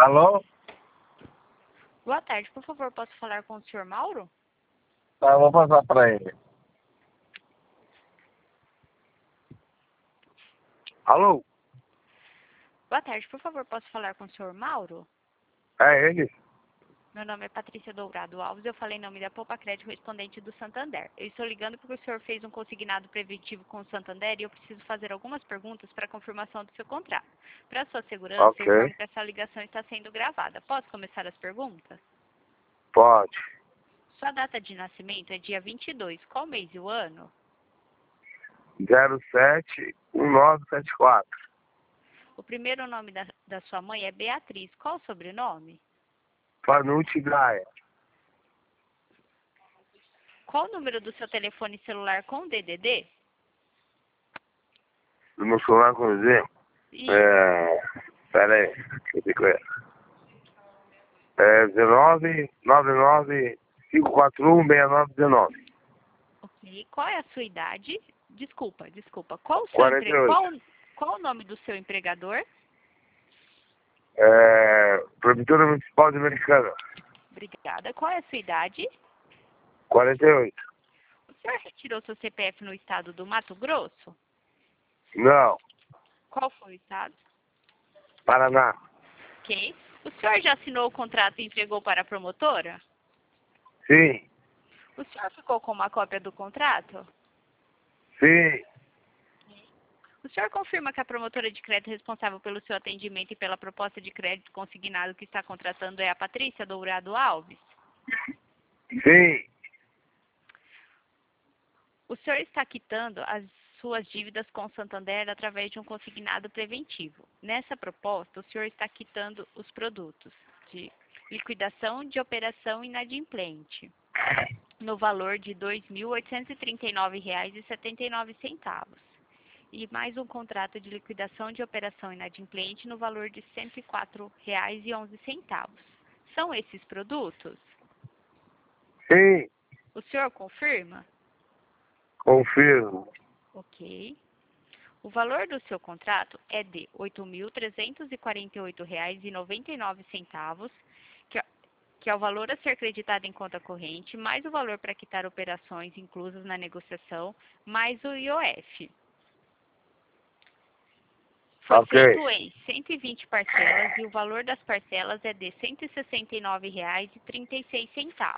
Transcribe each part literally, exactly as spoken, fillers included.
Alô? Boa tarde, por favor, posso falar com o senhor Mauro? Tá, eu vou passar pra ele. Alô? Boa tarde, por favor, posso falar com o senhor Mauro? É ele? Meu nome é Patrícia Dourado Alves, eu falei em nome da Poupa Crédito Respondente do Santander. Eu estou ligando porque o senhor fez um consignado preventivo com o Santander e eu preciso fazer algumas perguntas para confirmação do seu contrato. Para sua segurança, Ok. eu informo que essa ligação está sendo gravada. Posso começar as perguntas? Pode. Sua data de nascimento é dia vinte e dois. Qual mês e o ano? zero sete um nove sete quatro. O primeiro nome da, da sua mãe é Beatriz. Qual o sobrenome? Fanucci Gaia. Qual o número do seu telefone celular com D D D? Do meu celular com exemplo. E É. Pera aí. Deixa eu ver qual é. É dezenove nove nove cinco quatro um seis nove um nove. ok. Qual é a sua idade? Desculpa, desculpa. Qual o seu quarenta empre... e oito. qual, qual o nome do seu empregador? É. Prefeitura Municipal de Americana. Obrigada. Qual é a sua idade? quarenta e oito. O senhor retirou seu C P F no estado do Mato Grosso? Não. Qual foi o estado? Paraná. Ok. O senhor já assinou o contrato e entregou para a promotora? Sim. O senhor ficou com uma cópia do contrato? Sim. O senhor confirma que a promotora de crédito responsável pelo seu atendimento e pela proposta de crédito consignado que está contratando é a Patrícia Dourado Alves? Sim. O senhor está quitando as suas dívidas com o Santander através de um consignado preventivo. Nessa proposta, o senhor está quitando os produtos de liquidação de operação inadimplente, no valor de dois mil oitocentos e trinta e nove reais e setenta e nove centavos. E mais um contrato de liquidação de operação inadimplente no valor de cento e quatro reais e onze centavos. São esses produtos? Sim. O senhor confirma? Confirmo. Ok. O valor do seu contrato é de oito mil trezentos e quarenta e oito reais e noventa e nove centavos, que é, que é o valor a ser creditado em conta corrente, mais o valor para quitar operações inclusas na negociação, mais o I O F. Foi Ok. feito em cento e vinte parcelas e o valor das parcelas é de cento e sessenta e nove reais e trinta e seis centavos.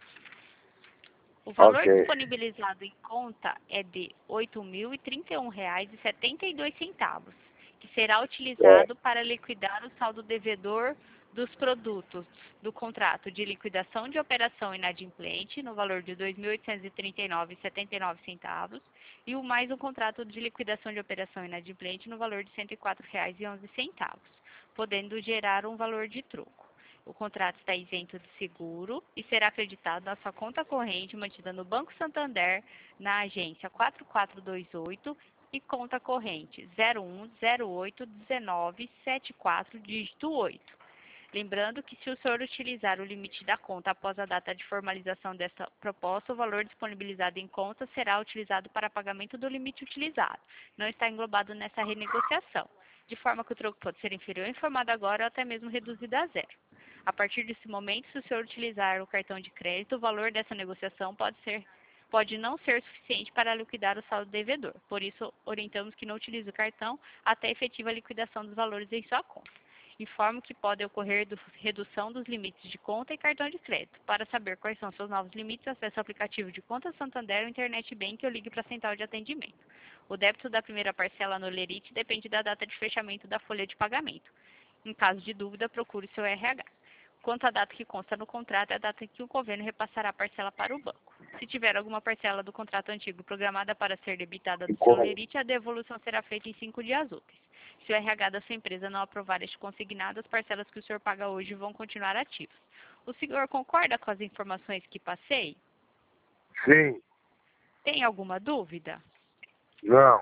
O valor Ok. disponibilizado em conta é de oito mil e trinta e um reais e setenta e dois centavos, que será É. utilizado para liquidar o saldo devedor dos produtos do contrato de liquidação de operação inadimplente no valor de dois mil oitocentos e trinta e nove reais e setenta e nove centavos e o mais um contrato de liquidação de operação inadimplente no valor de cento e quatro reais e onze centavos, podendo gerar um valor de troco. O contrato está isento de seguro e será acreditado na sua conta corrente mantida no Banco Santander, na agência quatro quatro dois oito e conta corrente zero um zero oito um nove sete quatro, dígito oito. Lembrando que se o senhor utilizar o limite da conta após a data de formalização desta proposta, o valor disponibilizado em conta será utilizado para pagamento do limite utilizado. Não está englobado nessa renegociação, de forma que o troco pode ser inferior ao informado agora ou até mesmo reduzido a zero. A partir desse momento, se o senhor utilizar o cartão de crédito, o valor dessa negociação pode ser, pode não ser suficiente para liquidar o saldo devedor. Por isso, orientamos que não utilize o cartão até a efetiva liquidação dos valores em sua conta. Informo que pode ocorrer do, redução dos limites de conta e cartão de crédito. Para saber quais são seus novos limites, acesse o aplicativo de Conta Santander ou Internet Bank ou ligue para a central de atendimento. O débito da primeira parcela no Lerite depende da data de fechamento da folha de pagamento. Em caso de dúvida, procure seu R H. Quanto à data que consta no contrato, é a data em que o governo repassará a parcela para o banco. Se tiver alguma parcela do contrato antigo programada para ser debitada do seu Como? Lerite, a devolução será feita em cinco dias úteis. Se o R H da sua empresa não aprovar este consignado, as parcelas que o senhor paga hoje vão continuar ativas. O senhor concorda com as informações que passei? Sim. Tem alguma dúvida? Não.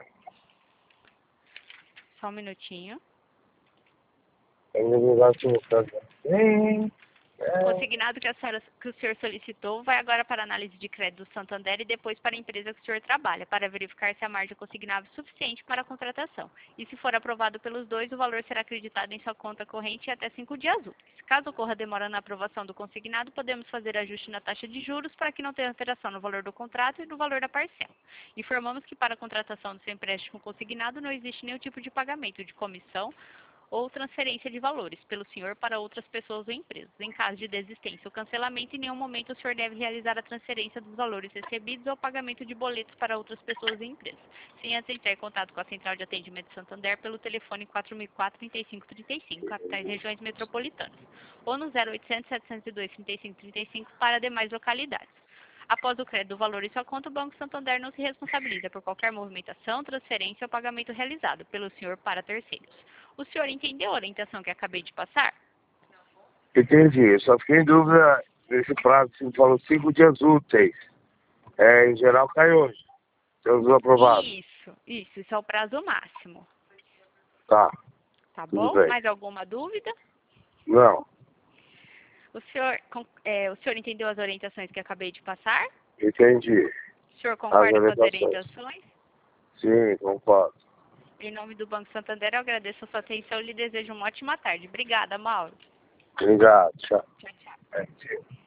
Só um minutinho. Eu vou ligar aqui no caso. Sim. O consignado que, a senhora, que o senhor solicitou vai agora para a análise de crédito do Santander e depois para a empresa que o senhor trabalha, para verificar se a margem consignável é suficiente para a contratação. E se for aprovado pelos dois, o valor será acreditado em sua conta corrente em até cinco dias úteis. Caso ocorra demora na aprovação do consignado, podemos fazer ajuste na taxa de juros para que não tenha alteração no valor do contrato e no valor da parcela. Informamos que para a contratação do seu empréstimo consignado não existe nenhum tipo de pagamento de comissão ou transferência de valores pelo senhor para outras pessoas ou empresas. Em caso de desistência ou cancelamento, em nenhum momento o senhor deve realizar a transferência dos valores recebidos ou pagamento de boletos para outras pessoas e empresas, sem antes entrar em contato com a Central de Atendimento Santander pelo telefone quatro mil e quatro, trinta e cinco trinta e cinco, capitais e regiões metropolitanas, ou no zero oitocentos, setecentos e dois, trinta e cinco trinta e cinco para demais localidades. Após o crédito do valor em sua conta, o Banco Santander não se responsabiliza por qualquer movimentação, transferência ou pagamento realizado pelo senhor para terceiros. O senhor entendeu a orientação que acabei de passar? Entendi. Eu só fiquei em dúvida nesse prazo. Você falou cinco dias úteis. É, em geral cai hoje. Temos aprovado. Isso, isso. Isso é o prazo máximo. Tá. Tá Tudo bom? bem. Mais alguma dúvida? Não. O senhor, é, o senhor entendeu as orientações que acabei de passar? Entendi. O senhor concorda com as orientações. orientações? Sim, concordo. Em nome do Banco Santander, eu agradeço a sua atenção e lhe desejo uma ótima tarde. Obrigada, Mauro. Obrigado. Tchau. Tchau, tchau. É, tchau.